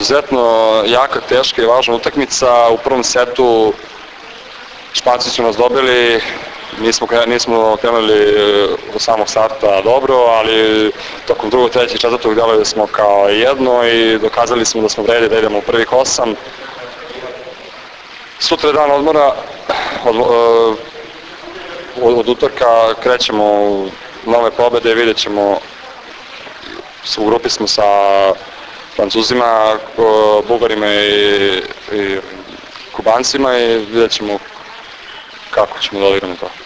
Izuzetno jaka, teška i važna utakmica. U prvom setu Španci su nas dobili, nismo krenuli od samog starta dobro, ali tokom drugog, trećeg, četvrtog delovali smo kao jedno i dokazali smo da smo vredi da idemo u prvih 8. Sutra je dan odmora, od utorka krećemo u nove pobede, vidjet ćemo, u grupi smo sa Francuzima, Bugarima i Kubancima i vidjet ćemo kako ćemo da odigramo to.